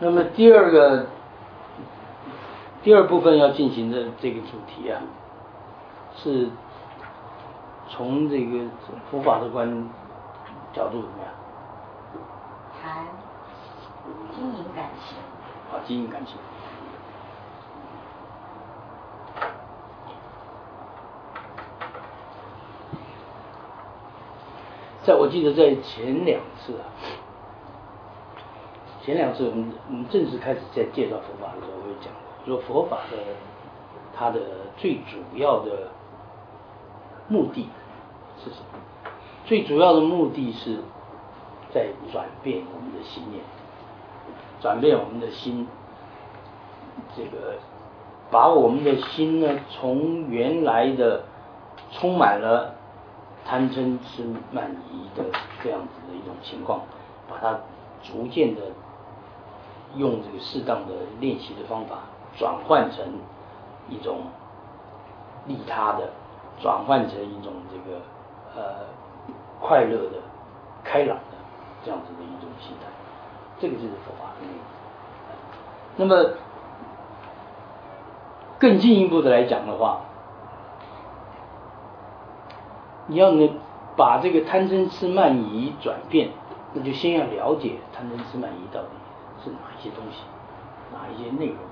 那么第二部分要进行的这个主题啊，是从这个佛法的角度怎么样？ 谈经营感情。 啊，经营感情。我记得在前两次我们正式开始在介绍佛法的时候，我会讲说佛法的它的最主要的目的是什么？最主要的目的是在转变我们的心念，转变我们的心，这个把我们的心呢，从原来的充满了贪嗔痴慢疑的这样子的一种情况，把它逐渐的用这个适当的练习的方法，转换成一种利他的，转换成一种这个快乐的、开朗的这样子的一种心态，这个就是佛法的内容。那么更进一步的来讲的话，你要能把这个贪嗔痴慢疑转变，那就先要了解贪嗔痴慢疑到底是哪一些东西，哪一些内容。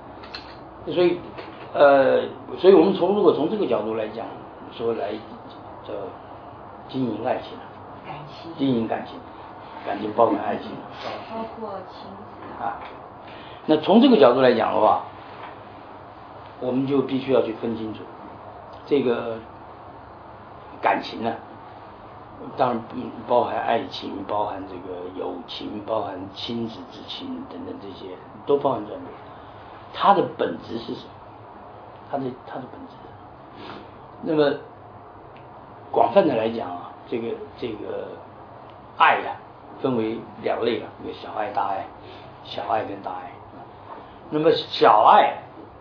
所以我们如果从这个角度来讲，说来叫经营爱情， 感情， 经营感情，感情包含爱情， 包括亲子啊。那从这个角度来讲的话，我们就必须要去分清楚这个感情呢，当然包含爱情，包含这个友情，包含亲子之情等等，这些都包含在内。它的本质是什么？它的本质。那么广泛的来讲啊，这个爱啊，分为两类啊，一个小爱大爱，小爱跟大爱。那么小爱，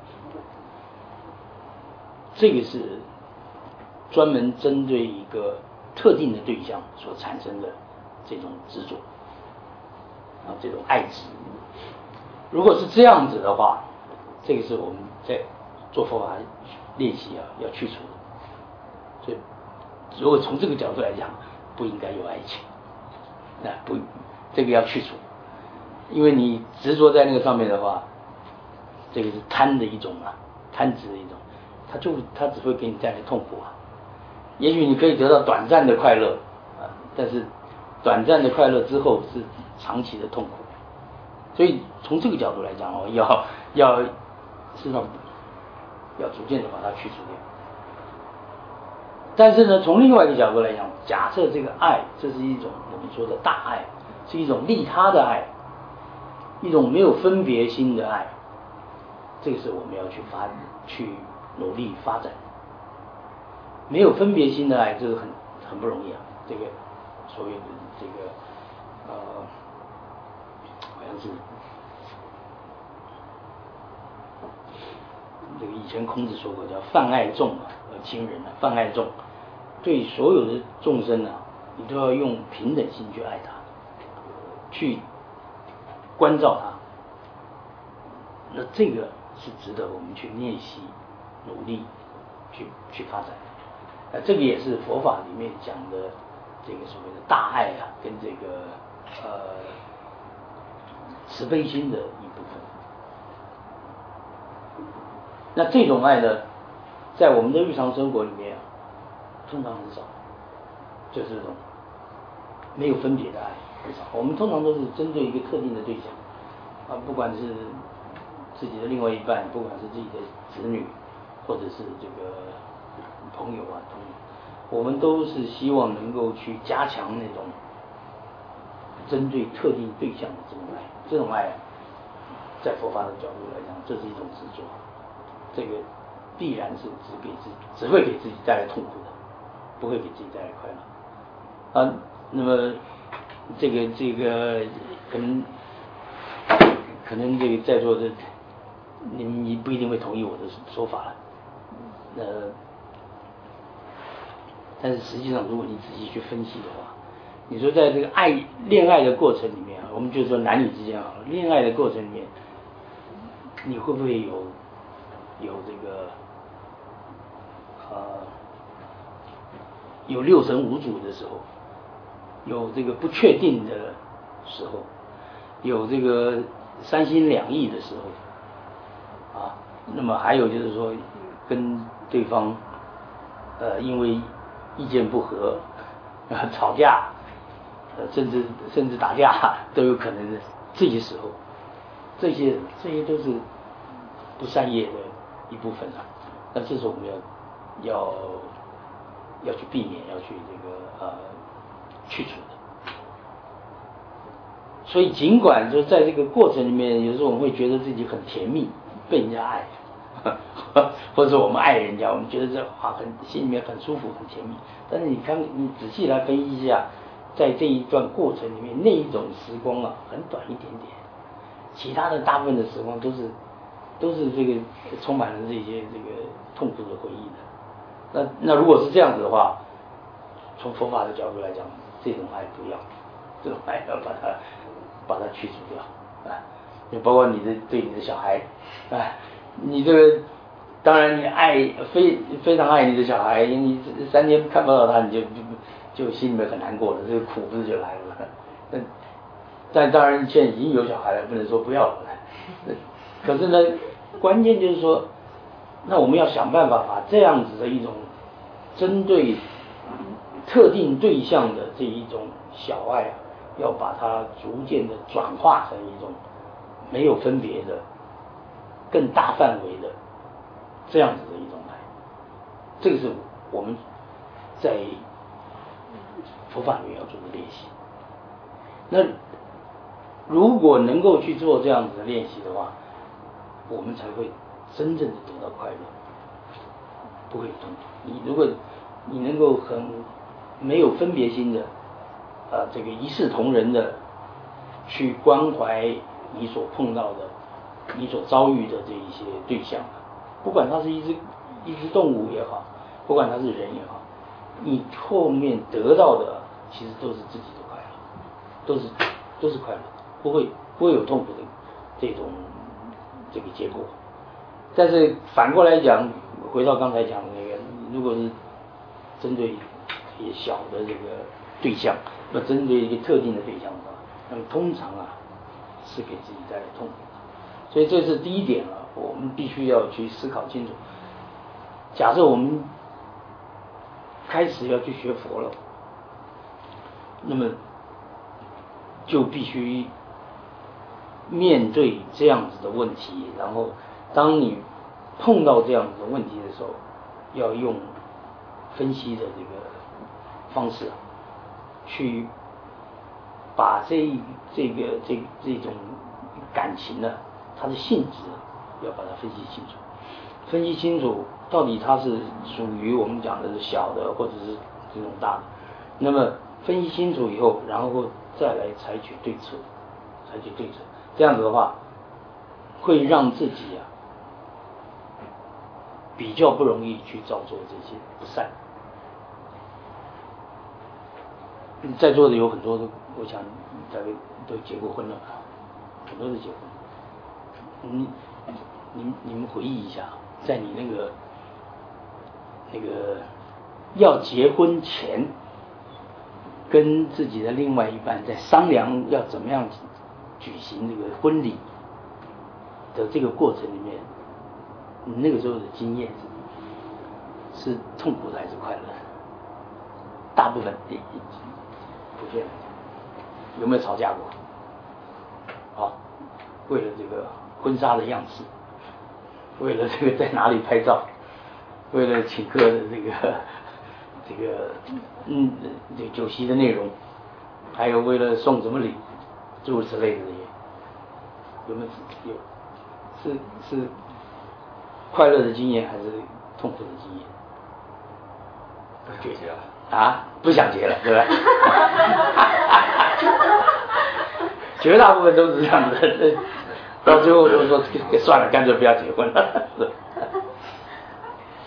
这个是专门针对一个特定的对象所产生的这种执着啊，这种爱执。如果是这样子的话，这个是我们在做佛法练习要去除的。所以如果从这个角度来讲，不应该有爱情，这个要去除，因为你执着在那个上面的话，这个是贪的一种啊，贪执的一种，它只会给你带来痛苦啊。也许你可以得到短暂的快乐啊，但是短暂的快乐之后是长期的痛苦。所以从这个角度来讲要事实上要逐渐的把它去除掉。但是呢，从另外一个角度来讲，假设这个爱，这是一种我们说的大爱，是一种利他的爱，一种没有分别心的爱，这个是我们要去努力发展。没有分别心的爱，这个很不容易啊。这个所谓的这个好像是这个以前孔子说过，叫泛爱众亲人啊，泛爱众，对所有的众生啊，你都要用平等心去爱他，去关照他。那这个是值得我们去练习、努力去发展。这个也是佛法里面讲的这个所谓的大爱啊，跟这个慈悲心的一部分。那这种爱呢，在我们的日常生活里面啊，通常很少，就是这种没有分别的爱很少。我们通常都是针对一个特定的对象啊，不管是自己的另外一半，不管是自己的子女，或者是这个朋友啊，我们都是希望能够去加强那种针对特定对象的这种爱。这种爱，在佛法的角度来讲，这是一种执着，这个必然是只会给自己带来痛苦的，不会给自己带来快乐啊。那么这个可能这个在座的你不一定会同意我的说法了，但是实际上如果你仔细去分析的话， 你说在这个恋爱的过程里面啊，我们就说男女之间啊，恋爱的过程里面，你会不会有这个有六神无主的时候，有这个不确定的时候，有这个三心两意的时候啊，那么还有就是说跟对方因为意见不合吵架，甚至打架都有可能的这些时候，这些都是不善业的一部分啊。那这是我们要去避免，要去这个去除的。所以尽管就在这个过程里面，有时候我们会觉得自己很甜蜜，被人家爱，或者我们爱人家，我们觉得这心里面很舒服很甜蜜。但是你仔细来分析一下，在这一段过程里面，那一种时光啊，很短一点点，其他的大部分的时光都是这个充满了这些这个痛苦的回忆的。那如果是这样子的话，从佛法的角度来讲，这种爱不要，这种爱要把它去除掉啊！就包括对你的小孩啊，你这个当然你非常爱你的小孩，你3天看不到他，你就心里面很难过了，这个苦不是就来了？但当然现在已经有小孩了，不能说不要了。可是呢，关键就是说，那我们要想办法把这样子的一种针对特定对象的这一种小爱啊，要把它逐渐的转化成一种没有分别的、更大范围的这样子的一种爱。这个是我们在佛法里面要做的练习。那如果能够去做这样子的练习的话，我们才会真正的得到快乐，不会有痛苦。如果你能够很没有分别心的这个一视同仁的去关怀你所碰到的、你所遭遇的这一些对象，不管它是一只动物也好，不管它是人也好，你后面得到的其实都是自己的快乐，都是快乐，不会有痛苦的这个结果。但是反过来讲，回到刚才讲的那个，如果是针对一些小的这个对象，那针对一个特定的对象的话，那么通常是给自己带来痛苦的。所以这是第一点我们必须要去思考清楚。假设我们开始要去学佛了，那么就必须面对这样子的问题，然后当你碰到这样子的问题的时候，要用分析的这个方式去把这种感情呢，它的性质要把它分析清楚，分析清楚到底它是属于我们讲的是小的，或者是这种大的。那么分析清楚以后，然后再来采取对策，这样子的话，会让自己比较不容易去造作这些不善。在座的有很多的，我想大概都结过婚了，很多都结婚。你们回忆一下，在你那个要结婚前，跟自己的另外一半在商量要怎么样举行这个婚礼的这个过程里面，你那个时候的经验是痛苦的还是快乐的？大部分普遍有没有吵架过？为了这个婚纱的样式，为了这个在哪里拍照，为了请客的这个酒席的内容，还有为了送什么礼，诸如此类的这些，有没有是快乐的经验还是痛苦的经验？ 不想结了不想结了，对吧？绝大部分都是这样的，到最后都说算了，干脆不要结婚了。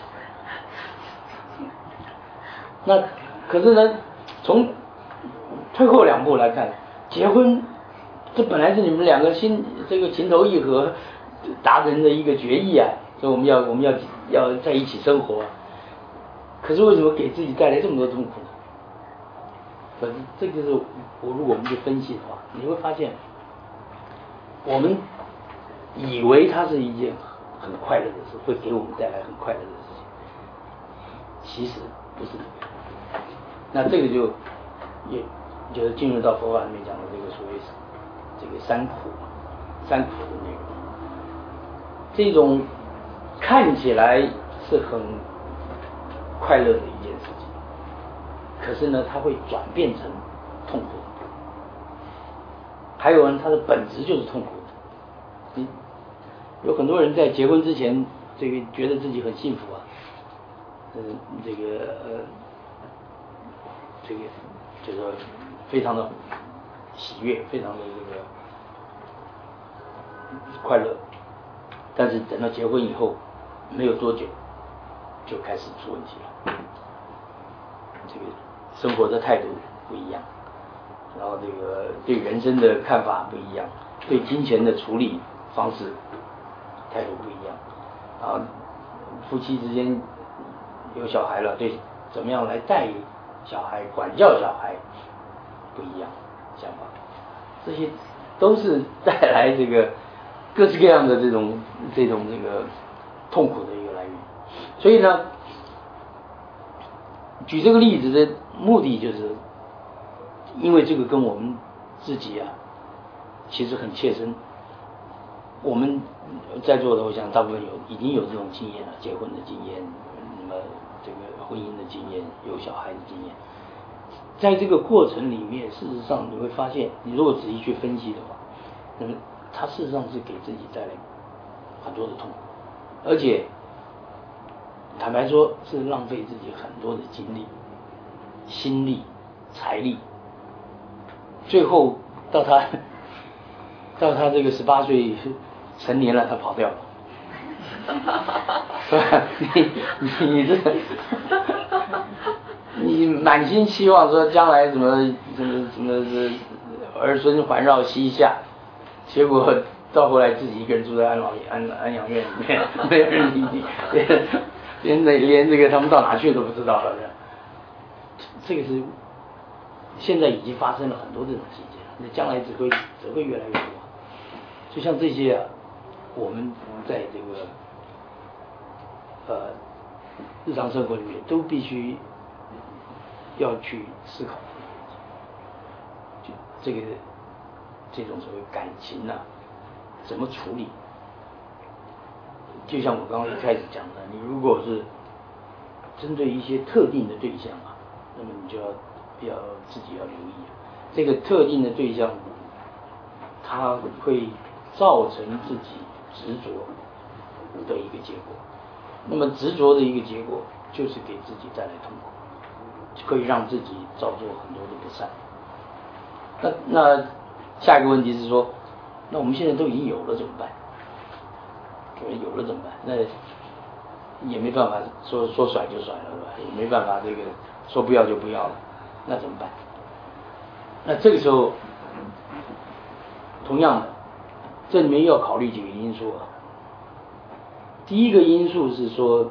那可是呢，从退后2步来看，结婚这本来是你们2个这个情投意合达成的一个决议啊，所以我们要在一起生活啊。可是为什么给自己带来这么多痛苦呢？可是这个就是如果我们去分析的话，你会发现，我们以为它是一件很快乐的事，会给我们带来很快乐的事情，其实不是这个。那这个就是进入到佛法里面讲的这个所谓这个三苦的内容。这种看起来是很快乐的一件事情，可是呢，它会转变成痛苦的。还有人，他的本质就是痛苦的。有很多人在结婚之前，这个觉得自己很幸福啊，就是说非常的喜悦，非常的这个快乐，但是等到结婚以后，没有多久就开始出问题了。这个生活的态度不一样，然后这个对人生的看法不一样，对金钱的处理方式态度不一样，然后夫妻之间有小孩了，对怎么样来带小孩、管教小孩不一样想法，这些都是带来这个各式各样的这种痛苦的一个来源。所以呢，举这个例子的目的就是，因为这个跟我们自己啊，其实很切身。我们在座的，我想大部分已经有这种经验了，结婚的经验，那么这个婚姻的经验，有小孩的经验。在这个过程里面，事实上你会发现，你如果仔细去分析的话，那么它事实上是给自己带来很多的痛苦，而且坦白说是浪费自己很多的精力、心力、财力，最后到他这个18岁成年了，他跑掉了，是吧？你这个。你满心期望说将来怎么儿孙环绕膝下，结果到后来自己一个人住在安养院里面，没有人理你，连这个他们到哪去都不知道了。这个是现在已经发生了很多这种情节，那将来只会越来越多。就像这些啊，我们在这个日常生活里面都必须要去思考这种所谓感情啊，怎么处理？就像我刚刚一开始讲的，你如果是针对一些特定的对象啊，那么你就要自己要留意，这个特定的对象，它会造成自己执着的一个结果。那么执着的一个结果，就是给自己带来痛苦。可以让自己造作很多的不善。那下一个问题是说，那我们现在都已经有了怎么办？有了怎么办？那也没办法说甩就甩了，是吧？也没办法这个说不要就不要了，那怎么办？那这个时候，同样的，这里面要考虑几个因素啊。第一个因素是说，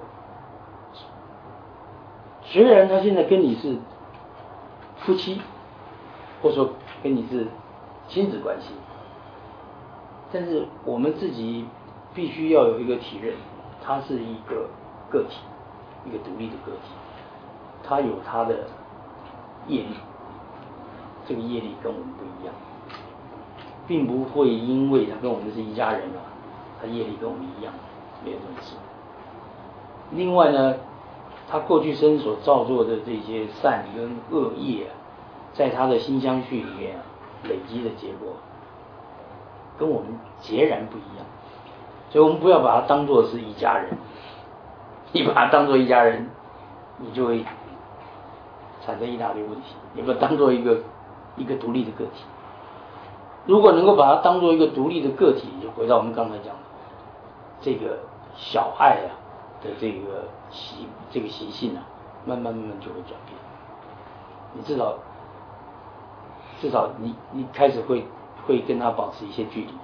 虽然他现在跟你是夫妻，或者说跟你是亲子关系，但是我们自己必须要有一个体认，他是一个个体，一个独立的个体，他有他的业力，这个业力跟我们不一样，并不会因为他跟我们是一家人啊，他业力跟我们一样，没有这种事。另外呢，他过去生所造作的这些善跟恶业，在他的心相续里面累积的结果，跟我们截然不一样。所以我们不要把它当作是一家人，你把它当作一家人，你就会产生一大堆问题。你把它当作一个独立的个体。如果能够把它当作一个独立的个体，就回到我们刚才讲的这个小爱啊的这个习性啊，慢慢就会转变。你至少至少你开始会跟他保持一些距离，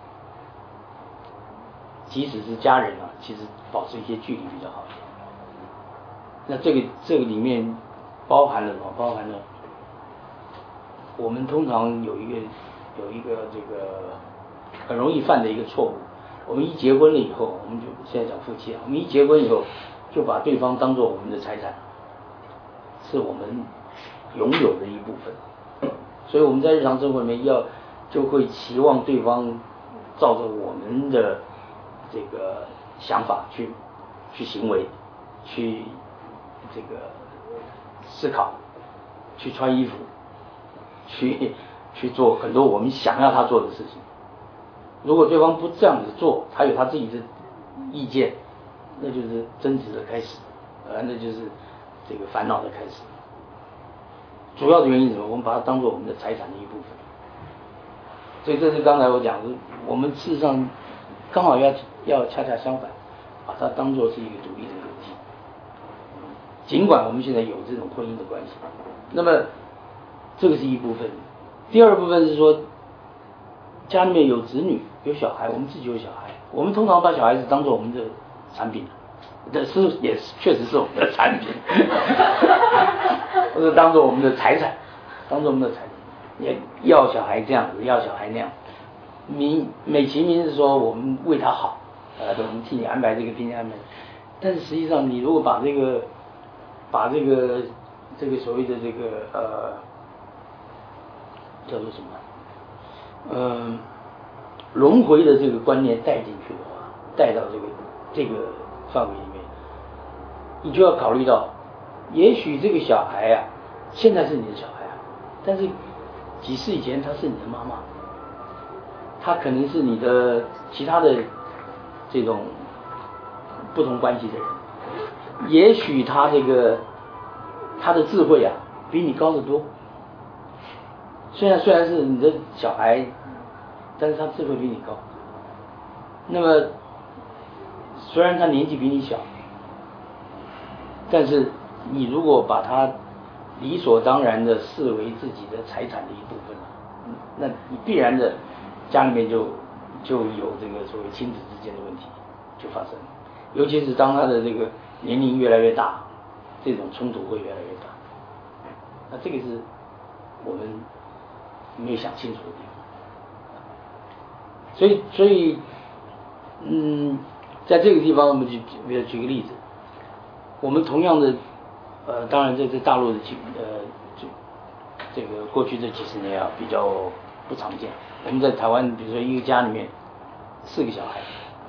即使是家人啊，其实保持一些距离比较好一点。那这个里面包含了什么？包含了我们通常有一个这个很容易犯的一个错误。我们一结婚了以后，我们就现在讲夫妻啊，我们一结婚以后就把对方当作我们的财产，是我们拥有的一部分。所以我们在日常生活里面就会期望对方照着我们的这个想法去行为，去这个思考，去穿衣服，去做很多我们想要他做的事情。如果对方不这样子做，他有他自己的意见，那就是争执的开始，那就是这个烦恼的开始。主要的原因是什么？我们把它当作我们的财产的一部分。所以这是刚才我讲的，我们事实上刚好要恰恰相反，把它当作是一个独立的个体。尽管我们现在有这种婚姻的关系，那么这个是一部分。第二部分是说，家里面有子女有小孩，我们自己有小孩，我们通常把小孩子当作我们的产品，也是确实是我们的产品，或者当作我们的财产，也要小孩这样子，要小孩那样，美其名是说我们为他好，我们替你安排这个，替你安排，但是实际上你如果把这个所谓的这个叫做什么轮回的这个观念带进去的话，带到这个范围里面，你就要考虑到，也许这个小孩啊，现在是你的小孩啊，但是几世以前他是你的妈妈，他可能是你的其他的这种不同关系的人，也许他的智慧啊比你高得多，虽然是你的小孩，但是他智慧比你高。那么虽然他年纪比你小，但是你如果把他理所当然的视为自己的财产的一部分，那你必然的家里面就有这个所谓亲子之间的问题就发生，尤其是当他的这个年龄越来越大，这种冲突会越来越大。那这个是我们没有想清楚的地方。所以在这个地方我们举个例子，我们同样的当然这大陆的这个过去这几十年啊比较不常见。我们在台湾比如说一个家里面4个小孩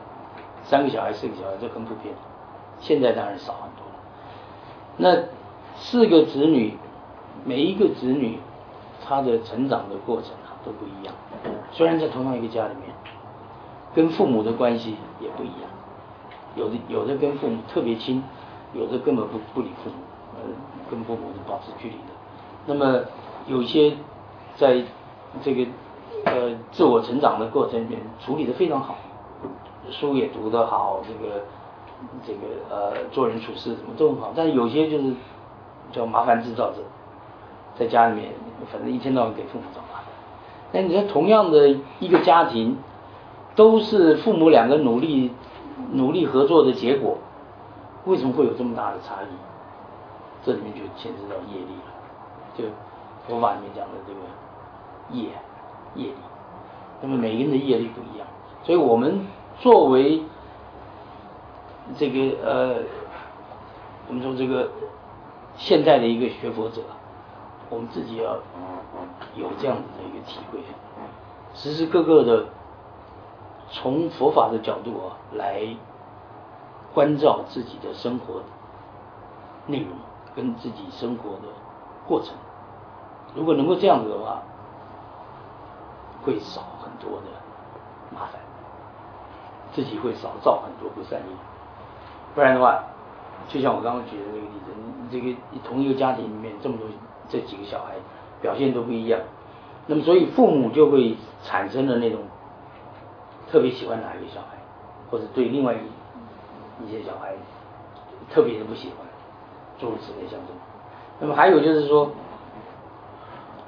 ，3个小孩4个小孩，这很普遍，现在当然少很多了。那4个子女，每一个子女他的成长的过程啊都不一样，虽然在同样一个家里面，跟父母的关系也不一样，有的跟父母特别亲，有的根本不理父母，跟父母是保持距离的。那么有一些在这个自我成长的过程里面处理得非常好，书也读得好，这个做人处事什么都很好，但是有些就是叫麻烦制造者，在家里面反正一天到晚给父母找麻烦。那你说同样的一个家庭，都是父母2个努力合作的结果，为什么会有这么大的差异？这里面就牵涉到业力了，就佛法里面讲的这个业力。那么每个人的业力不一样，所以我们作为这个我们说这个现代的一个学佛者，我们自己要有这样子的一个体会，时时刻刻的从佛法的角度啊来关照自己的生活内容跟自己生活的过程。如果能够这样子的话，会少很多的麻烦，自己会少造很多不善因。不然的话，就像我刚刚举的那个例子，这个同一个家庭里面这么多这几个小孩表现都不一样，那么所以父母就会产生了那种特别喜欢哪一个小孩，或者对另外一些小孩特别的不喜欢，诸如此类像这种。那么还有就是说，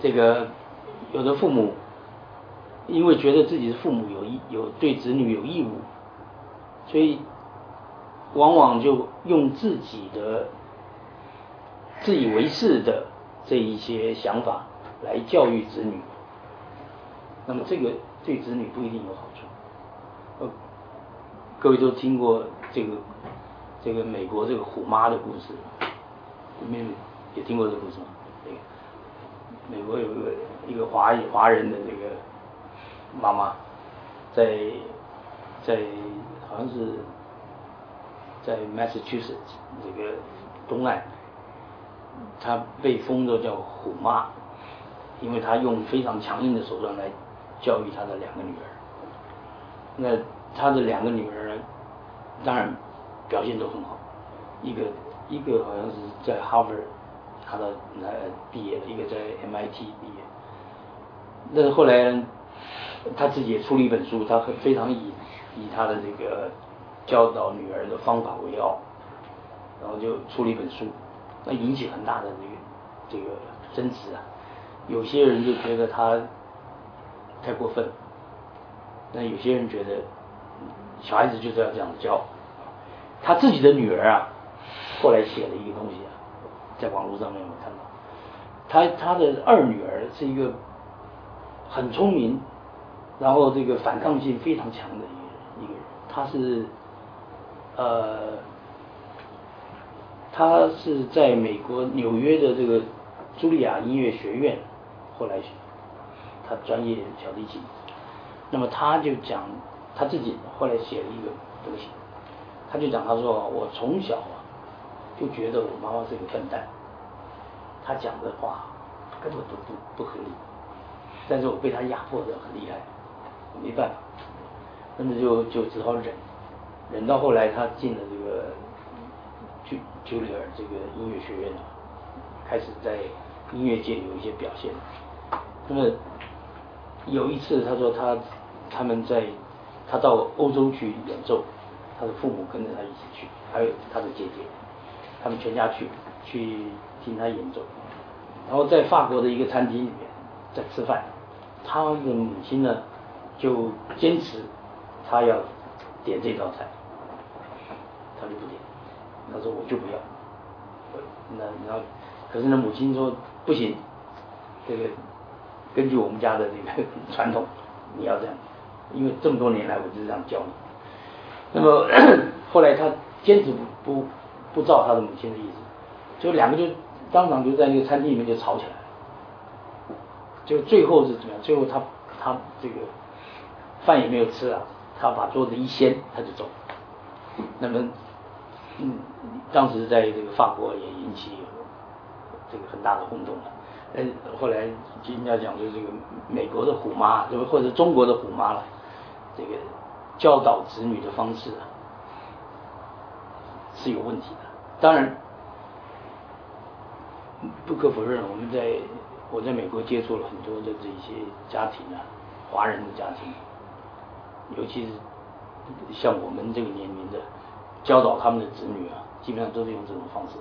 这个有的父母因为觉得自己是父母有对子女有义务，所以往往就用自己的自以为是的这一些想法来教育子女，那么这个对子女不一定有好处。各位都听过这个美国这个虎妈的故事，你们也听过这个故事吗？美国有一个华人的这个妈妈，在好像是在 Massachusetts 这个东岸，她被封作叫虎妈，因为她用非常强硬的手段来教育她的2个女儿。那她的2个女儿呢，当然表现都很好，一个好像是在 Harvard 他的毕业了，一个在 MIT 毕业。但是后来呢，他自己也出了一本书，他非常以他的这个教导女儿的方法为傲，然后就出了一本书，那引起很大的这个争执啊。有些人就觉得他太过分，那有些人觉得小孩子就是要这样教。他自己的女儿啊，后来写了一个东西啊，在网络上面我看到，他的2女儿是一个很聪明，然后这个反抗性非常强的一个人。他是在美国纽约的这个茱莉亚音乐学院，后来他专业小提琴。那么他就讲他自己后来写了一个东西，他就讲他说我从小啊就觉得我妈妈是个笨蛋，她讲的话根本都不合理，但是我被她压迫得很厉害，没办法，那么就只好忍到后来他进了这个Juilliard这个音乐学院，开始在音乐界有一些表现。那么有一次他说他到欧洲去演奏，他的父母跟着他一起去，还有他的姐姐，他们全家去听他演奏。然后在法国的一个餐厅里面在吃饭，他的母亲呢就坚持他要点这道菜，他就不点，他说我就不要。然后可是呢母亲说不行，这个根据我们家的这个传统你要这样，因为这么多年来我就这样教你。那么后来他坚持不照他的母亲的意思，就2个就当场就在那个餐厅里面就吵起来了。就最后是怎么样？最后他这个饭也没有吃啊，他把桌子一掀他就走。那么当时在这个法国也引起这个很大的轰动了。后来人家讲就是这个美国的虎妈，或者中国的虎妈了，这个教导子女的方式啊是有问题的。当然不可否认，我在美国接触了很多的这些家庭啊，华人的家庭，尤其是像我们这个年龄的，教导他们的子女啊，基本上都是用这种方式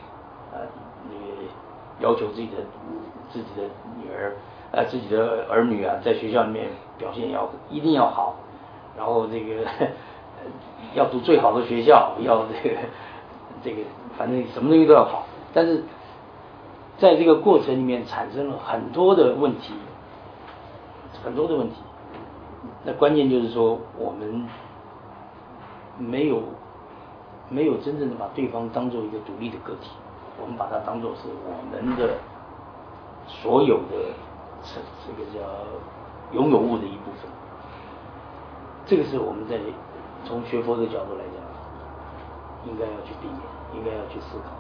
要求自己的女儿自己的儿女啊，在学校里面表现一定要好，然后这个要读最好的学校，要这个反正什么东西都要好。但是在这个过程里面产生了很多的问题，那关键就是说我们没有真正的把对方当做一个独立的个体，我们把它当作是我们的所有的这个叫拥有物的一部分。这个是我们在从学佛的角度来讲应该要去避免，应该要去思考。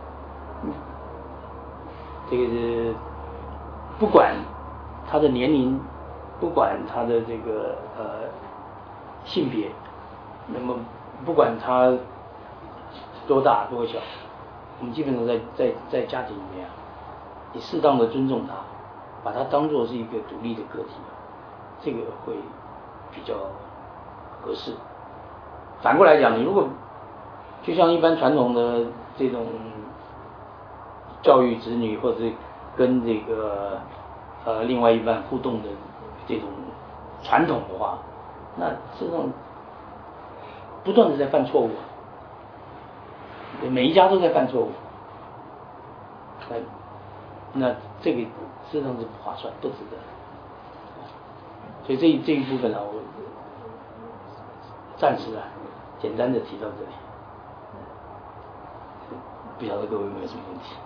这个是不管他的年龄，不管他的这个性别，那么不管他多大多小，我们基本上在家庭里面啊，你适当的尊重他，把他当作是一个独立的个体，这个会比较合适。反过来讲，你如果就像一般传统的这种教育子女，或者跟这个另外一半互动的这种传统的话，那这种不断的在犯错误，每一家都在犯错误，那这个事实上是不划算，不值得。所以这一部分我暂时简单的提到这里，不晓得各位有没有什么问题？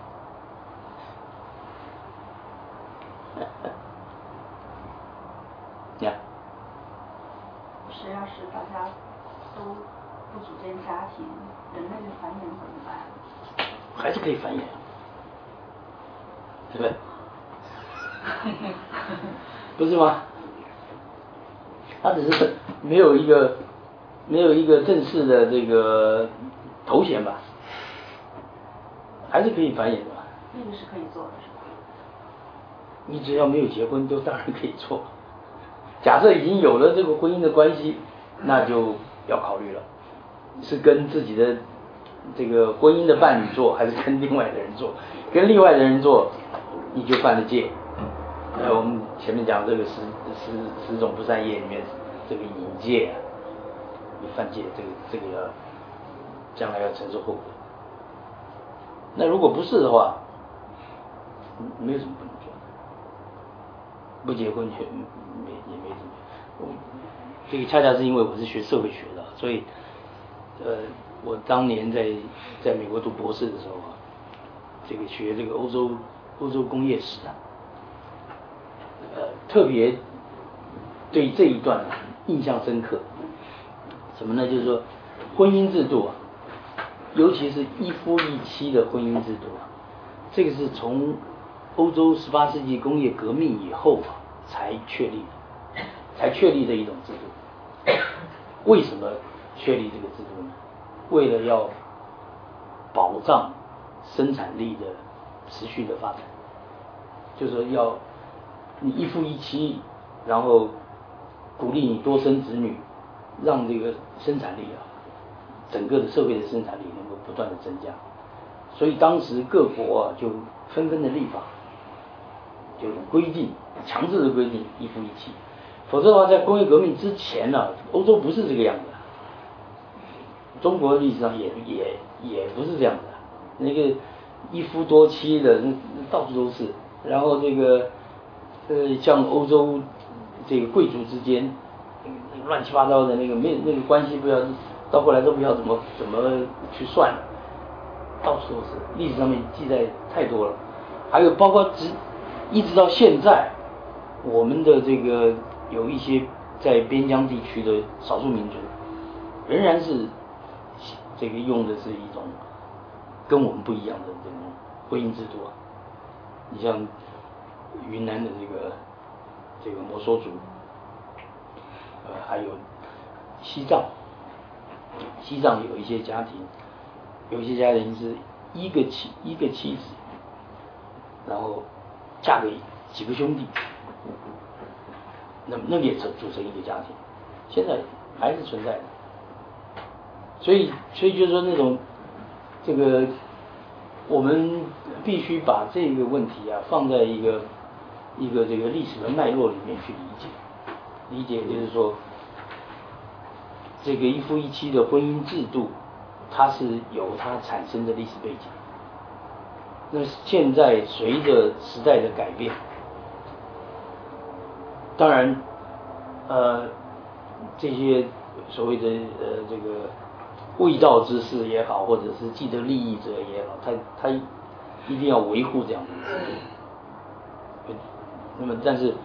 呀， 是，要是大家都不组建家庭，人类的繁衍怎么办？ 还是可以繁衍，对不对？不是吗？他只是没有一个正式的这个头衔吧，还是可以繁衍的嘛。 那个是可以做的，是吧？ 你只要没有结婚，都当然可以做。假设已经有了这个婚姻的关系，那就要考虑了，是跟自己的这个婚姻的伴侣做，还是跟另外的人做？跟另外的人做，你就犯了戒。我们前面讲这个十种不善业里面，这个淫戒你犯戒，这个要将来要承受后果。那如果不是的话，没有什么不能做的，不结婚也没什么。这个恰恰是因为我是学社会学的，所以我当年在美国读博士的时候这个学这个欧洲工业史特别对这一段印象深刻。什么呢？就是说婚姻制度尤其是一夫一妻的婚姻制度这个是从欧洲18世纪工业革命以后才确立的一种制度。为什么确立这个制度呢？为了要保障生产力的持续的发展，就是说要你一夫一妻，然后鼓励你多生子女，让这个生产力整个的社会的生产力能够不断的增加。所以当时各国就纷纷的立法，就规定，强制的规定一夫一妻。否则的话，在工业革命之前欧洲不是这个样子，中国历史上也不是这样的。那个一夫多妻的到处都是，然后这个像欧洲这个贵族之间乱七八糟的那个关系，不知道到后来都不知道怎么去算，到处都是，历史上面记载太多了。还有包括一直到现在，我们的这个有一些在边疆地区的少数民族，仍然是这个用的是一种跟我们不一样的这种婚姻制度你像云南的这个摩梭族，还有西藏有一些家庭是一个妻子，然后嫁给几个兄弟，那个也组成一个家庭，现在还是存在的。所以就是说那种这个我们必须把这个问题放在一个这个历史的脉络里面去理解就是说这个一夫一妻的婚姻制度，它是有它产生的历史背景。那现在随着时代的改变，当然这些所谓的这个卫道之士也好，或者是既得利益者也好，他一定要维护这样的制度。那么但是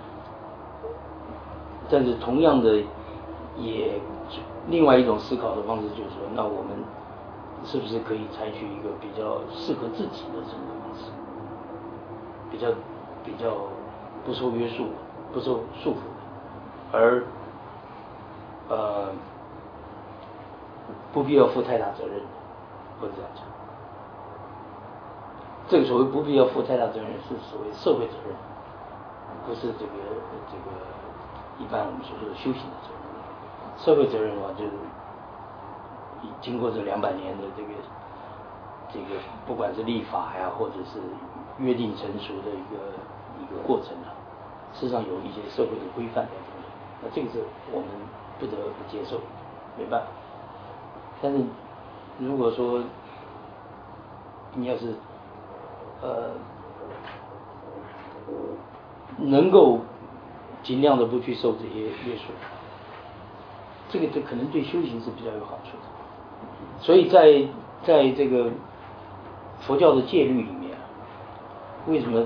同样的也另外一种思考的方式就是说，那我们是不是可以采取一个比较适合自己的生活方式，比较不受约束、不受束缚的，而不必要负太大责任，或者这样讲。这个所谓不必要负太大责任，是所谓社会责任，不是这个一般我们所说的修行的责任。社会责任的话，就是经过这200年的这个不管是立法或者是约定成熟的一个过程事实上有一些社会的规范在中间，那这个是我们不得不接受，没办法。但是如果说你要是能够尽量的不去受这些约束，这个可能对修行是比较有好处的。所以在这个佛教的戒律里面，为什么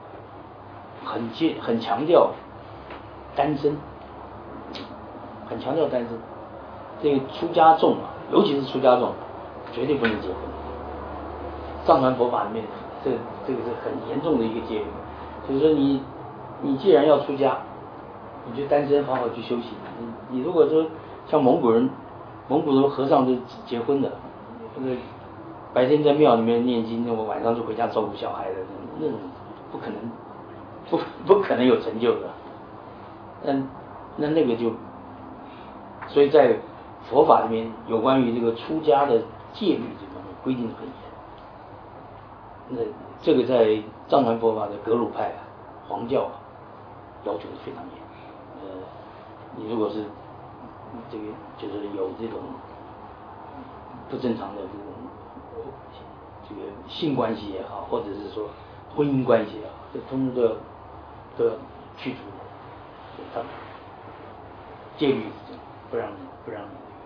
很强调单身，很强调单身？这个出家众啊，尤其是出家众，绝对不能结婚。藏传佛法里面，这个是很严重的一个戒律，就是说你既然要出家，你就单身好好去修行。你如果说像蒙古人和尚都结婚的，或者白天在庙里面念经，那么晚上就回家照顾小孩的，那种不可能有成就的。那个就，所以在佛法里面有关于这个出家的戒律这方面规定得很严。那这个在藏传佛法的格鲁派啊、黄教啊，要求是非常严。你如果是这个就是有这种不正常的这个性关系也好，或者是说婚姻关系也好，这通通都要去除。他们戒律是这样，不让你，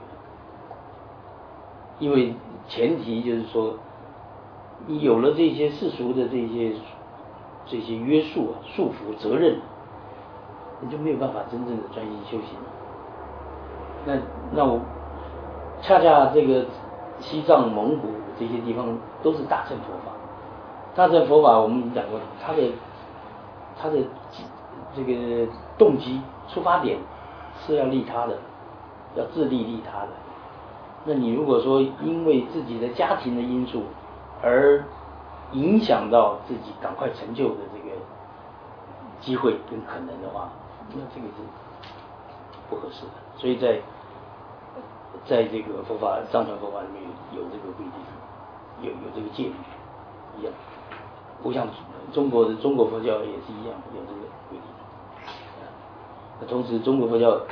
因为前提就是说，你有了这些世俗的这些约束啊、束缚、责任，你就没有办法真正的专心修行。那我恰恰这个西藏、蒙古这些地方都是大乘佛法。大乘佛法我们已经讲过，它的这个动机、出发点是要利他的，要自利利他的。那你如果说因为自己的家庭的因素而影响到自己赶快成就的这个机会跟可能的话，那这个是不合适的。所以在这个佛法藏传佛法里面有这个规定，有这个戒律一样，不像中国佛教也是一样有这个规定。那同时中国佛教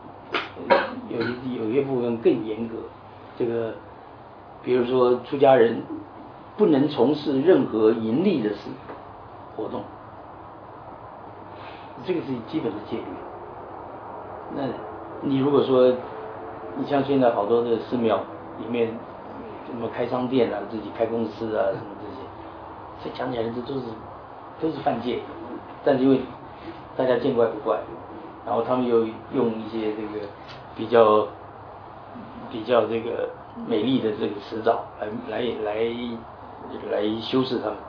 有些部分更严格，这个比如说出家人不能从事任何盈利的事活动，这个是基本的戒律。那你如果说你像现在好多的寺庙里面什么开商店啊、自己开公司啊什么这讲起来这都是犯戒，但是因为大家见怪不怪，然后他们又用一些这个比较这个美丽的这个辞藻来修饰他们，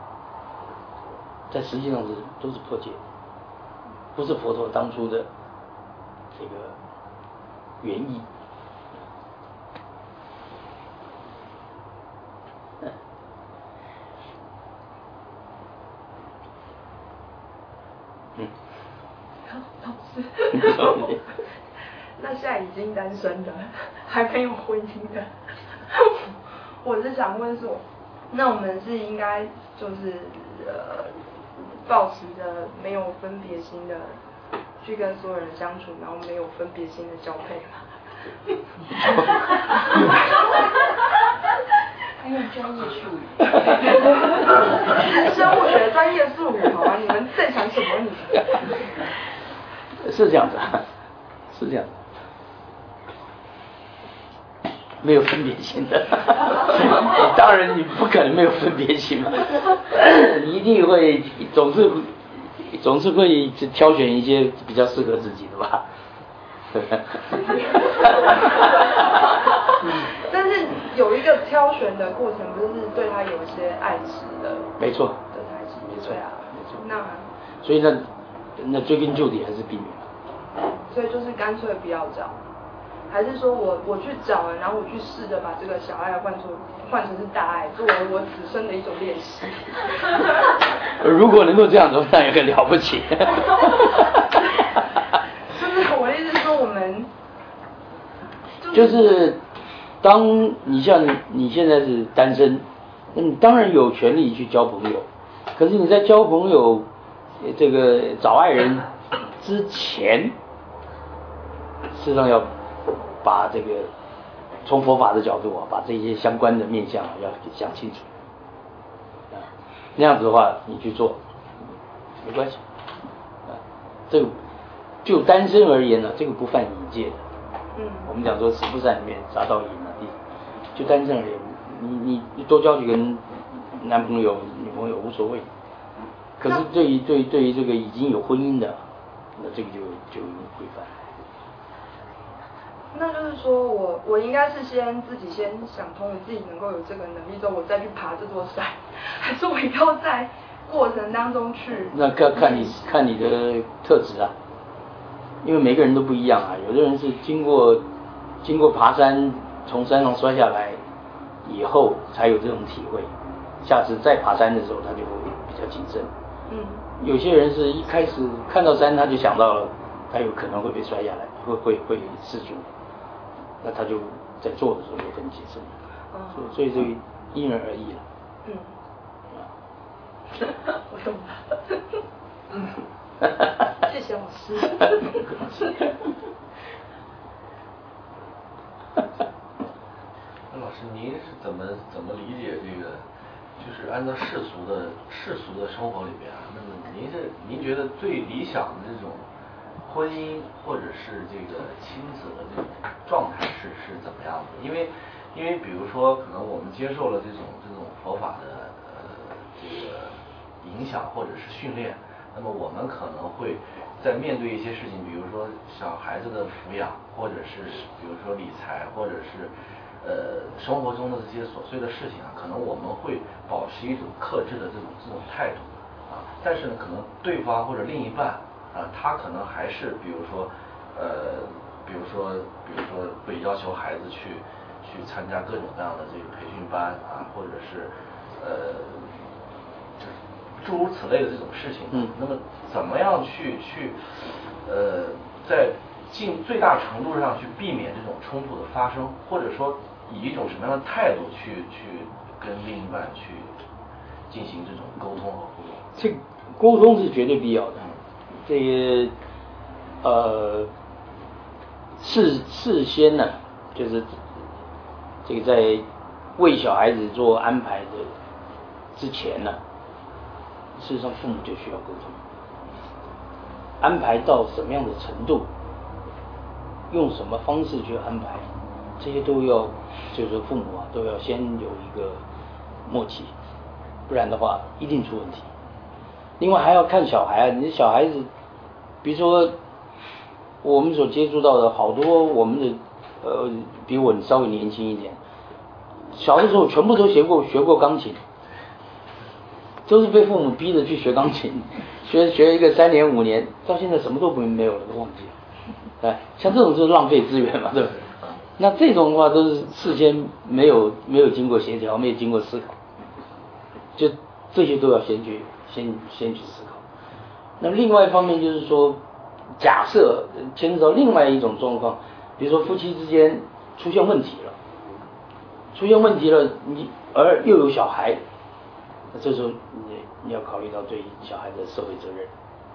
但实际上都是破戒，不是佛陀当初的这个原意。 老师，那现在已经单身的，还没有婚姻的，我是想问说，那我们是应该就是抱持着没有分别心的去跟所有人相处，然后没有分别心的交配吗？ 还有专业术语， 生物学专业术语，好吧？你们在想什么？你是这样子，是这样子，没有分别心的。当然你不可能没有分别心嘛，你一定会总是会挑选一些比较适合自己的吧。 但是有一个挑选的过程，不是对他有一些爱惜的， 没错的才是， 没错对啊， 没错。 那所以那追根究底还是避免。 所以就是干脆不要找，还是说我去找了，然后我去试着把这个小爱换成是大爱，作为我此生的一种练习。 如果能够这样做，那也很了不起。 就是我的意思是说，我们就是当你像你现在是单身，那你当然有权利去交朋友，可是你在交朋友这个找爱人之前，事实上要把这个从佛法的角度啊，把这些相关的面向要想清楚啊，那样子的话你去做没关系啊，这个就单身而言呢，这个不犯淫戒的。我们讲说十不善里面杀盗淫啊，就单身而言，你多交几个男朋友女朋友无所谓。可是对于这个已经有婚姻的，那这个就有规范。 那就是说我应该是自己先想通，自己能够有这个能力之后，我再去爬这座山，还是我一定要在过程当中去？ 那看你的特质啊，因为每个人都不一样啊。有的人是经过爬山，从山上摔下来以后才有这种体会，下次再爬山的时候他就会比较谨慎。有些人是一开始看到山他就想到了他有可能会被摔下来，会失足，那他就在做的时候就很谨慎。所以这个因人而异了。 我懂了。谢谢老师。 那老师，您是怎么理解这个？就是按照世俗的生活里边啊，那么您觉得最理想的这种婚姻或者是这个亲子的这种状态是怎么样的？因为比如说，可能我们接受了这种佛法的这个影响或者是训练，那么我们可能会在面对一些事情，比如说小孩子的抚养，或者是比如说理财，或者是生活中的这些琐碎的事情啊，可能我们会保持一种克制的这种态度啊，但是呢，可能对方或者另一半啊，他可能还是比如说会要求孩子去参加各种各样的这个培训班啊，或者是诸如此类的这种事情。那么怎么样去在尽最大程度上去避免这种冲突的发生，或者说以一种什么样的态度去跟另一半去进行这种沟通和互动？ 这沟通是绝对必要的。这个事先呢，就是这个在为小孩子做安排的之前呢，事实上父母就需要沟通，安排到什么样的程度，用什么方式去安排，这些都要，就是说父母啊都要先有一个默契，不然的话一定出问题。另外还要看小孩啊，你的小孩子，比如说我们所接触到的好多我们的比我稍微年轻一点，小的时候全部都学过钢琴，都是被父母逼着去学钢琴，学一个3年5年，到现在什么都没有了，都忘记了。像这种就是浪费资源嘛，对不对？那这种的话都是事先没有经过协调，没有经过思考，就这些都要先去思考。那另外一方面就是说，假设牵扯到另外一种状况，比如说夫妻之间出现问题了，而又有小孩，那这时候你要考虑到对小孩的社会责任。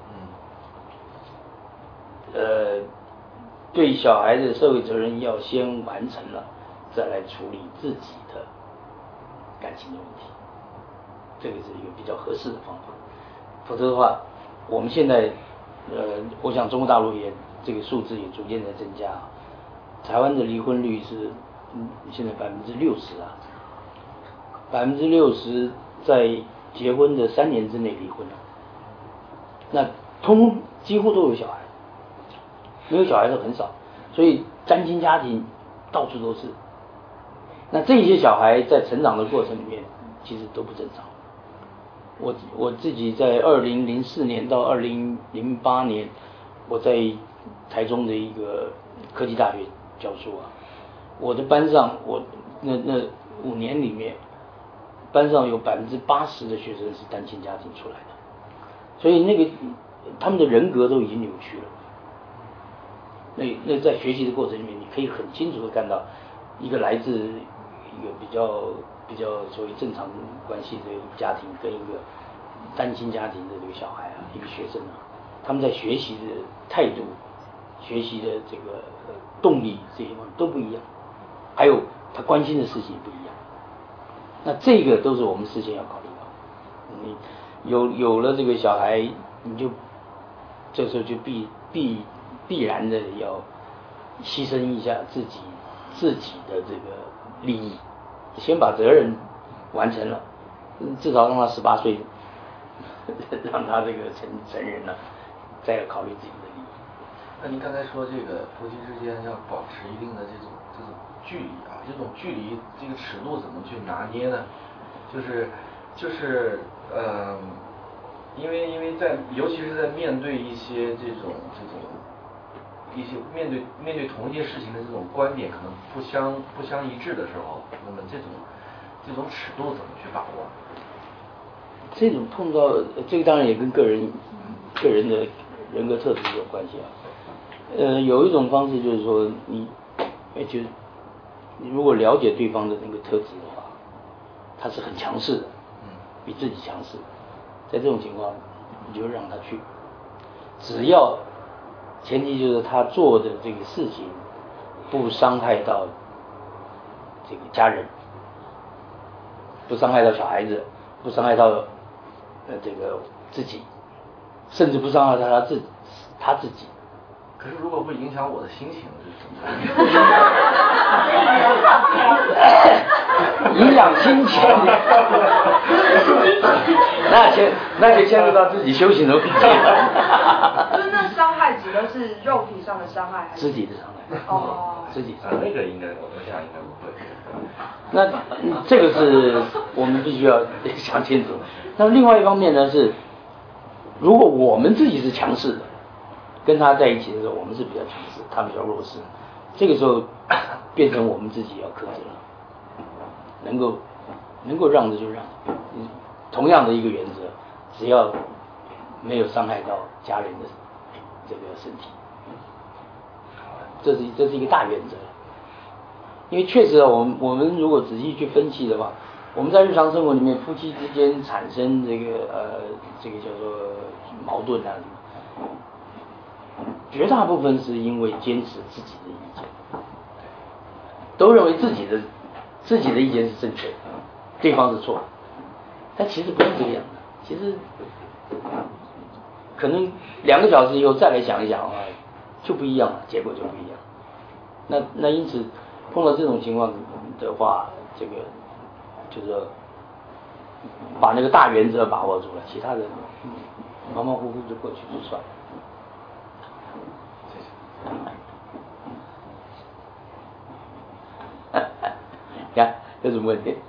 对小孩的社会责任要先完成了，再来处理自己的感情的问题，这个是一个比较合适的方法。否则的话，我们现在我想中国大陆也这个数字也逐渐在增加，台湾的离婚率是现在60%啊，60%在结婚的3年之内离婚了，那几乎都有小孩。没有小孩的很少，所以单亲家庭到处都是。那这些小孩在成长的过程里面，其实都不正常。我自己在2004年到2008年，我在台中的一个科技大学教书啊。我的班上，那5年里面，班上有80%的学生是单亲家庭出来的，所以他们的人格都已经扭曲了。那在学习的过程里面，你可以很清楚的看到，一个来自一个比较所谓正常关系的家庭，跟一个单亲家庭的这个小孩啊， 一个学生啊，他们在学习的态度、学习的这个动力这些方面都不一样，还有他关心的事情也不一样。那这个都是我们事先要考虑到。你有了这个小孩，你就这时候就必然的要牺牲一下自己的这个利益，先把责任完成了，至少让他18岁，让他这个成人了，再考虑自己的利益。 那您刚才说这个夫妻之间要保持一定的这种距离啊，这种距离这个尺度怎么去拿捏呢？因为尤其是在面对一些面对同一件事情的这种观点可能不相一致的时候，那么这种尺度怎么去把握？ 这种碰到这个当然也跟个人的人格特质有关系啊。有一种方式就是说你如果了解对方的那个特质的话，他是很强势的，比自己强势，在这种情况你就让他去，只要前提就是他做的这个事情不伤害到这个家人，不伤害到小孩子，不伤害到这个自己，甚至不伤害到他自己。 可是如果会影响我的心情是怎么影响心情那就牵涉到自己修行的问题了。 就是那伤害指的是肉体上的伤害还是肢体的伤害？ 哦， 肢体伤那害。 个应该我想应该不会。 那这个是我们必须要想清楚。那另外一方面呢是，如果我们自己是强势的，跟他在一起的时候，我们是比较强势，他比较弱势，这个时候变成我们自己要克制了，能够让的就让。同样的一个原则，只要没有伤害到家人的这个身体，这是一个大原则。因为确实啊，我们如果仔细去分析的话，我们在日常生活里面，夫妻之间产生这个叫做矛盾啊，绝大部分是因为坚持自己的意见，都认为自己的意见是正确的，对方是错的。但其实不是这个样的，其实可能2个小时以后再来想一想的话，就不一样了，结果就不一样。那因此碰到这种情况的话，这个就是说把那个大原则把握住了，其他的马马虎虎就过去就算了。呀，有什么问题？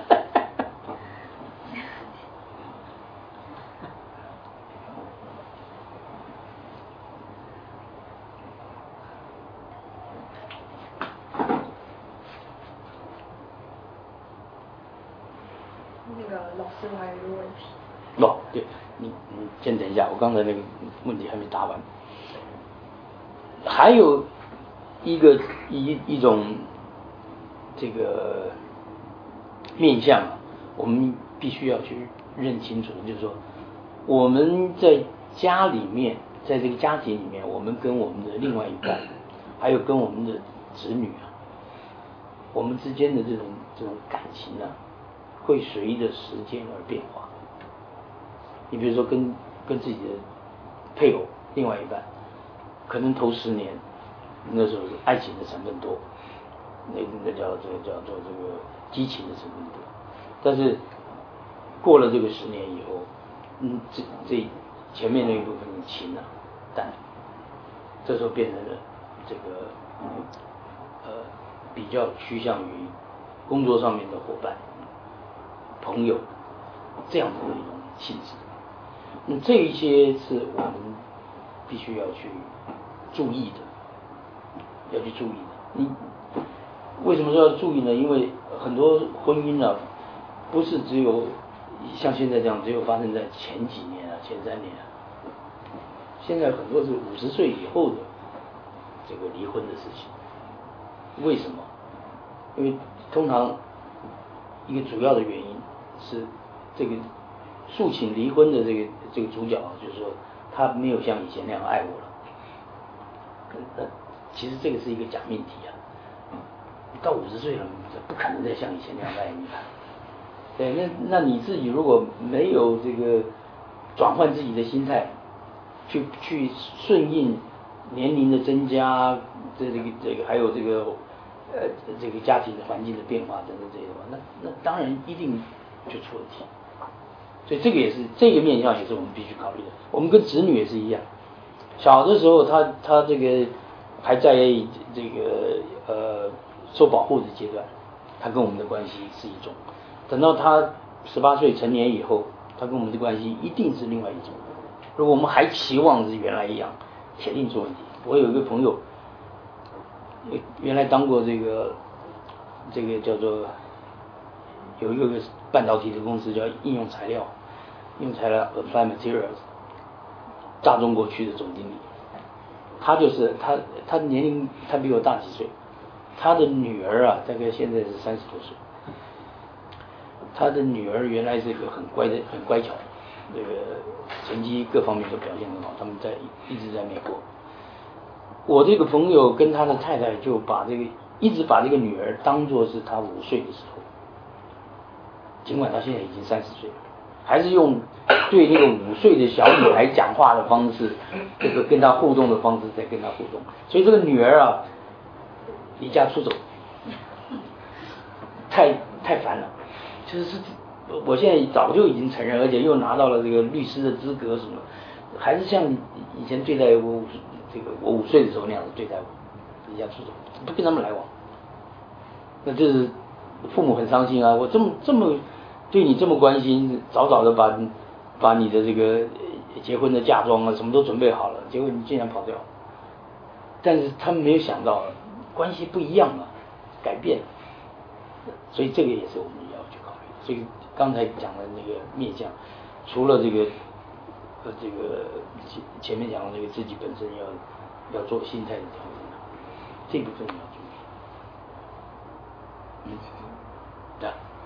那个老师，我还有一个问题。 对，你先等一下，我刚才那个问题还没答完。还有一种这个面向啊，我们必须要去认清楚，就是说我们在家里面，在这个家庭里面，我们跟我们的另外一半，还有跟我们的子女啊，我们之间的这种感情啊，会随着时间而变化。你比如说跟自己的配偶另外一半，可能头10年那时候爱情的成分多，那叫做这个激情的成分多，但是过了这个10年以后，这前面那一部分的情啊淡，这时候变成了这个比较趋向于工作上面的伙伴、朋友这样子的一种性质。这一些是我们必须要去注意的，你为什么说要注意呢？因为很多婚姻啊，不是只有像现在这样，只有发生在前几年啊、前3年啊，现在很多是50岁以后的这个离婚的事情。为什么？因为通常一个主要的原因是这个诉请离婚的这个主角，就是说他没有像以前那样爱我了。其实这个是一个假命题啊，到50岁了，不可能再像以前那样爱你了。对，那你自己如果没有这个转换自己的心态，去顺应年龄的增加，这个还有这个家庭的环境的变化等等这些的话，那当然一定就出问题。所以这个也是这个面向也是我们必须考虑的。我们跟子女也是一样，小的时候他这个还在这个受保护的阶段，他跟我们的关系是一种。等到他18岁成年以后，他跟我们的关系一定是另外一种。如果我们还期望是原来一样，铁定出问题。我有一个朋友，原来当过这个叫做有一个半导体的公司叫应用材料 Applied Materials 大中国区的总经理。他就是他年龄他比我大几岁，他的女儿啊大概现在是30多岁。他的女儿原来是一个很乖巧，这个成绩各方面都表现很好，他们一直在美国。我这个朋友跟他的太太就一直把这个女儿当作是他5岁的时候，尽管他现在已经30岁了，还是用对那个5岁的小女孩讲话的方式，这个跟他互动的方式在跟他互动。所以这个女儿啊，离家出走，太烦了。就是我现在早就已经承认，而且又拿到了这个律师的资格什么，还是像以前对待我5岁的时候那样子对待我，离家出走，不跟他们来往。那就是父母很伤心啊！我这么对你这么关心，早早的把你的这个结婚的嫁妆啊什么都准备好了，结果你竟然跑掉。但是他们没有想到，关系不一样了，改变了，所以这个也是我们要去考虑。所以刚才讲的那个面向，除了这个前面讲的那个自己本身要做心态的调整，这部分要注意。对。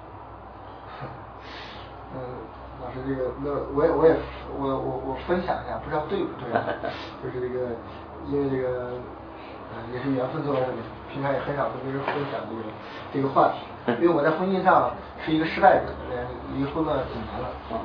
老师，这个那我分享一下，不知道对不对啊？就是这个，因为这个也是缘分做到这里，平常也很少跟别人分享这个话题，因为我在婚姻上是一个失败者，离婚了几年了啊。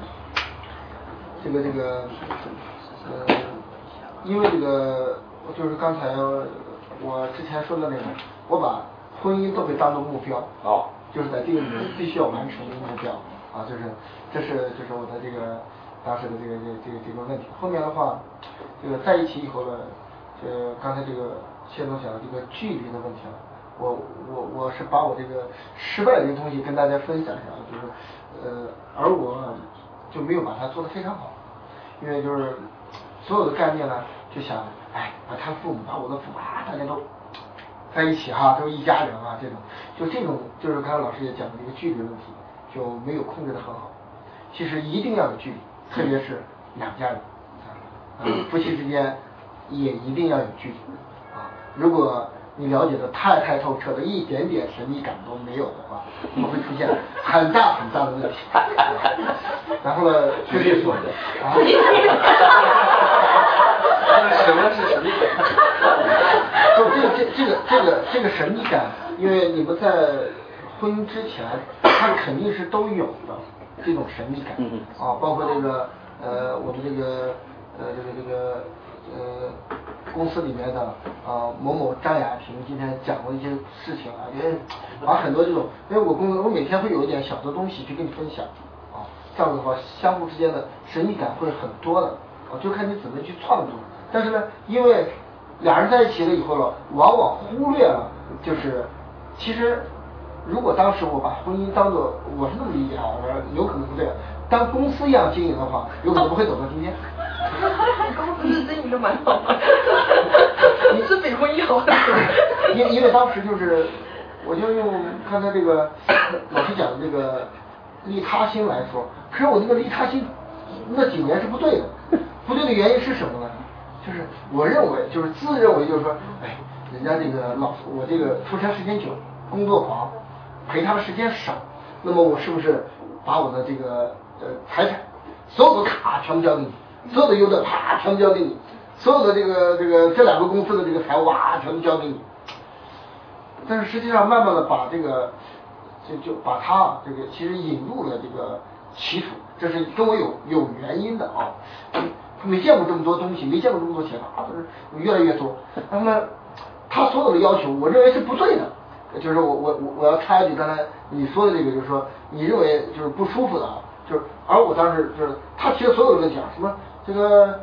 因为这个就是刚才我之前说的那个，我把婚姻都被当作目标，就是在这个里面必须要完成的目标啊，这是我的这个当时的这个问题。后面的话，这个在一起以后呢，刚才这个谢总讲的这个距离的问题了，我是把我这个失败的这个东西跟大家分享一下，就是而我就没有把它做得非常好，因为就是所有的概念呢，就想把他父母把我的父母大家都在一起哈，都一家人啊，这种就是刚才老师也讲的一个距离问题，就没有控制得很好。其实一定要有距离，特别是两家人夫妻之间也一定要有距离啊。如果你了解的太透彻的，一点点神秘感都没有的话，你会出现很大的问题。然后呢， 绝对说的啊， 什么是神秘感？ 这个神秘感，因为你们在婚姻之前，它肯定是都有的这种神秘感啊，包括这个我们这个公司里面的某某张雅婷今天讲过一些事情啊，因为很多这种，因为我每天会有一点小的东西去跟你分享啊，这样子的话，相互之间的神秘感会很多的啊，就看你怎么去创作。但是呢，因为俩人在一起了以后了，往往忽略了，就是其实如果当时我把婚姻当做，我是这么理解啊，有可能是这样，当公司一样经营的话，有可能不会走到今天。 公司是经营的蛮好的，你是比婚姻好很多。 因为当时就是，我就用刚才这个老师讲的这个利他心来说，可是我这个利他心那几年是不对的，不对的原因是什么呢？就是我认为，就是自认为，就是说，人家这个我这个出差时间久，工作狂，陪他的时间少，那么我是不是把我的这个财产所有的卡全部交给你，所有的优待啪全部交给你，所有的这两个公司的这个财务全部交给你。但是实际上慢慢的把这个就把他这个其实引入了这个歧途，这是跟我有原因的啊。他没见过这么多东西，没见过这么多钱都是越来越多。那么他所有的要求，我认为是不对的。就是我要插一句，刚才你说的这个，就是说你认为就是不舒服的啊，就是而我当时就是他提的所有的问题啊，什么这个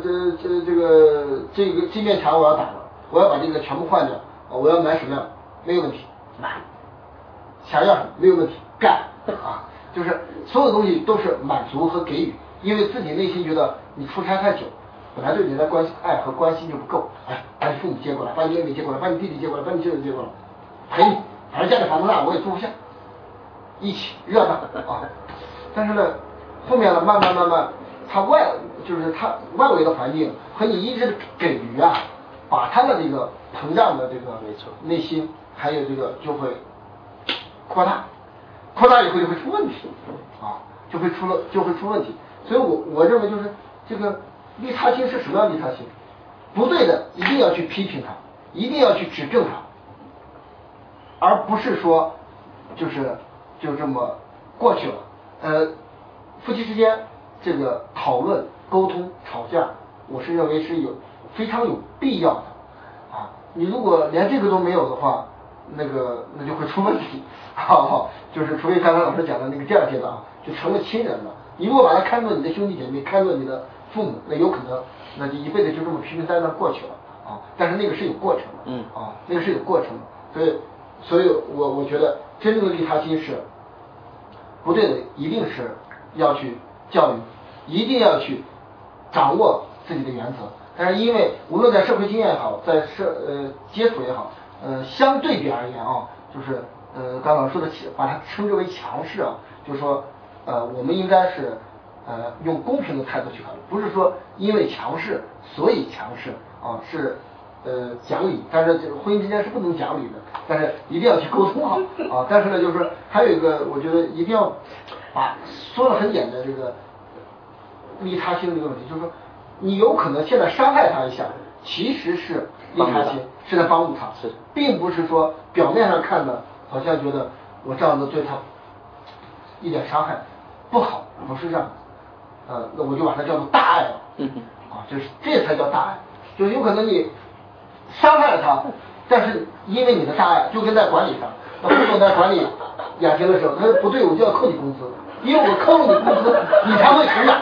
这面墙我要打了，我要把这个全部换掉，我要买什么样没有问题，买，想要什么没有问题，干啊，就是所有东西都是满足和给予，因为自己内心觉得你出差太久，本来对你的爱和关心就不够，把你父母接过来，把你妹妹接过来，把你弟弟接过来，把你舅舅接过来，陪你，反正家里房子大我也住不下，一起热闹啊。但是呢，后面呢，慢慢，他外围的环境和你一直给予把他的这个膨胀的这个内心还有这个就会扩大以后就会出问题啊，就会出问题。所以我认为就是这个利他心是什么样的利他心？不对的一定要去批评他，一定要去指正他，而不是说就这么过去了。夫妻之间这个讨论、沟通、吵架，我是认为是非常有必要的啊。你如果连这个都没有的话，那就会出问题。就是除非刚才老师讲的那个第二阶段就成了亲人了。你如果把他看作你的兄弟姐妹，看作你的父母，那有可能那就一辈子就这么平平淡淡过去了啊。但是那个是有过程的，那个是有过程的。所以我觉得真正的利他心是不对的，一定是要去教育，一定要去掌握自己的原则。但是因为无论在社会经验也好，在接触也好，相对比而言就是刚刚说的把它称之为强势就是说我们应该是用公平的态度去考虑，不是说因为强势所以强势是讲理，但是婚姻之间是不能讲理的，但是一定要去沟通但是呢，就是说还有一个，我觉得一定要把说得很简单这个利他心的这个问题，就是说你有可能现在伤害他一下，其实是利他心，是在帮助他，并不是说表面上看的好像觉得我这样子对他一点伤害不好，不是这样那我就把它叫做大爱了这才叫大爱。就是有可能你伤害了他，但是因为你的大爱，就跟在管理上，那胡总在管理雅婷的时候，他说不对，我就要扣你工资，因为我扣了你工资，你才会成长。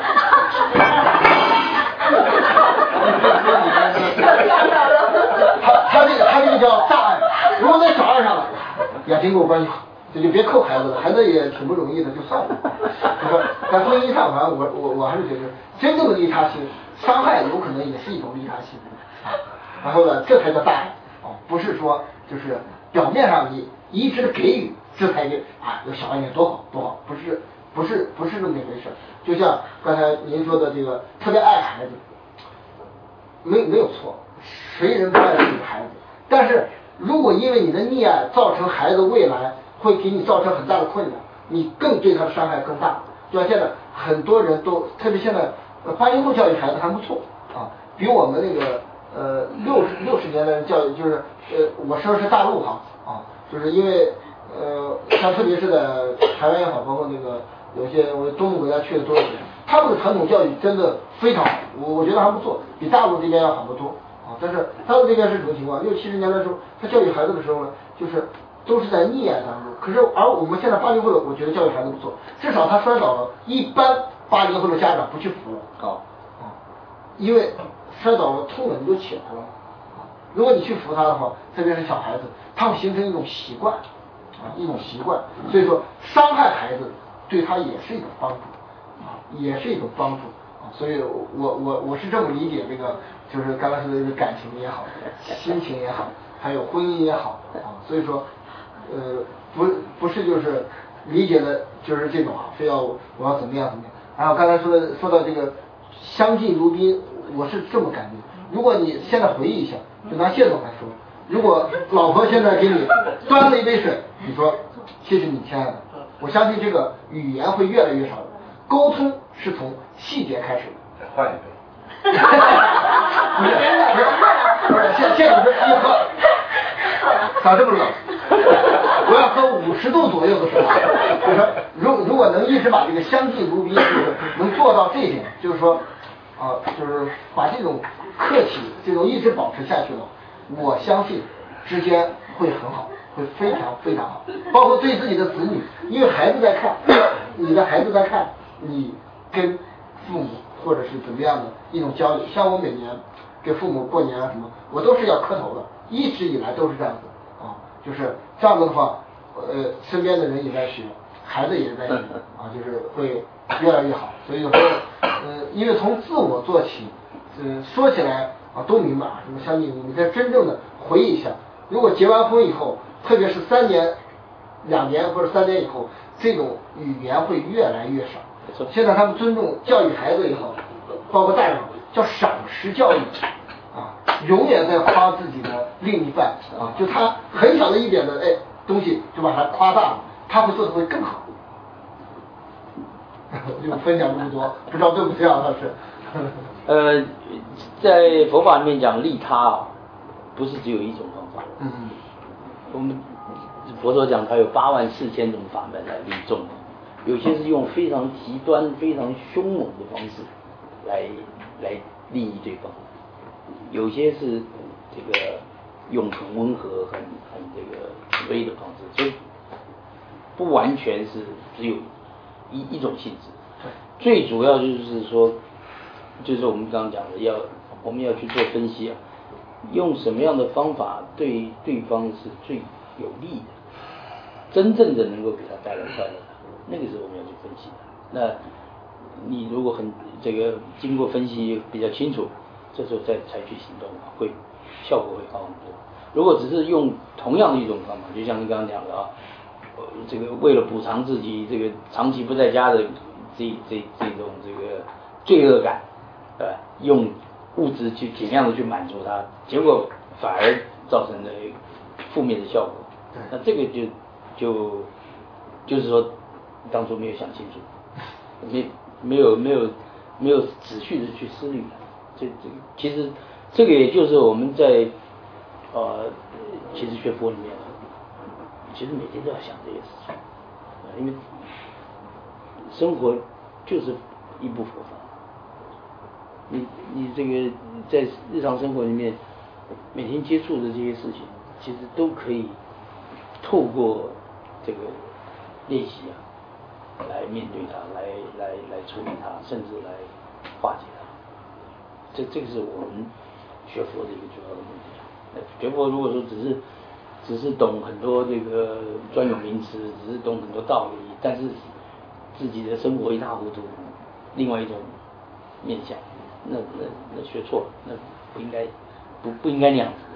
他这个叫大爱。如果在小爱上了，雅婷跟我关系好，这就别扣孩子了，孩子也挺不容易的，就算了。就说在婚姻上，反正我还是觉得真正的利他心，伤害有可能也是一种利他心然后呢，这才叫大爱不是说就是表面上你一直给予，这才有小爱念多好多好，不是这么一回事。就像刚才您说的这个特别爱孩子，没有错，谁人不爱自己的孩子？但是如果因为你的溺爱造成孩子未来会给你造成很大的困扰，你更对他的伤害更大。就像现在很多人都，特别现在80后教育孩子还不错比我们那个60年代的教育，就是我说的是大陆就是因为像特别是在台湾也好，包括那个有些我东盟国家去的多一点，他们的传统教育真的非常好，我觉得还不错，比大陆这边要好得多但是大陆这边是什么情况？60、70年代的时候，他教育孩子的时候呢，就是都是在溺爱当中。可是而我们现在80后的，我觉得教育孩子不错，至少他摔倒了，一般80后的家长不去扶了因为摔倒了痛了你就起来了如果你去扶他的话，特别是小孩子，他会形成一种习惯一种习惯。所以说伤害孩子对他也是一种帮助也是一种帮助所以我是这么理解这个，就是刚才说的这个感情也好，心情也好，还有婚姻也好所以说不是就是理解的就是这种非要我要怎么样。然后刚才说到这个相敬如宾，我是这么感觉。如果你现在回忆一下，就拿谢总来说，如果老婆现在给你端了一杯水，你说谢谢你亲爱的，我相信这个语言会越来越少，沟通是从细节开始的。 再换一杯。 不是，现在一喝，咋这么冷？我要喝50度左右的水。就是说，如果能一直把这个相敬如宾，就是能做到这一点，就是说，就是把这种客气，这种一直保持下去了，我相信之间会很好，会非常非常好。包括对自己的子女，因为孩子在看，你的孩子在看你跟父母或者是怎么样的一种交流。像我每年给父母过年啊什么，我都是要磕头的，一直以来都是这样子啊，就是这样子的话，身边的人也在学，孩子也在学啊，就是会越来越好。所以有时候，因为从自我做起，说起来啊都明白啊，什么相信你再真正的回忆一下，如果结完婚以后，特别是2年或者3年以后，这种语言会越来越少。现在他们尊重教育孩子也好，包括大人叫赏识教育啊，永远在夸自己的另一半啊，就他很小的一点的东西就把它夸大了，他会做的会更好。我就分享这么多，不知道对不对啊，老师？ 在佛法里面讲利他啊，不是只有一种方法。我们佛陀讲他有84000种法门来利众，有些是用非常极端、非常凶猛的方式来利益对方，有些是这个用很温和、很这个慈悲的方式，所以不完全是只有一种性质。最主要就是说，就是我们刚刚讲的，我们要去做分析啊，用什么样的方法对对方是最有利的，真正的能够给他带来快乐的，那个是我们要去分析的。那你如果这个经过分析比较清楚，这时候再采取行动会效果会好很多。如果只是用同样的一种方法，就像你刚刚讲的啊，这个为了补偿自己这个长期不在家的这种这个罪恶感，用物质去尽量的去满足他，结果反而造成了负面的效果。那这个就是说当初没有想清楚，没有仔细的去思虑。其实这个也就是我们在其实学佛里面，其实每天都要想这些事情，因为生活就是一部佛法。你这个在日常生活里面每天接触的这些事情，其实都可以透过这个练习啊，来面对它，来处理它，甚至来化解它。这个是我们学佛的一个主要的目的。学佛如果说只是懂很多这个专有名词，只是懂很多道理，但是自己的生活一塌糊涂，另外一种面向，那学错了，那不应该那样子。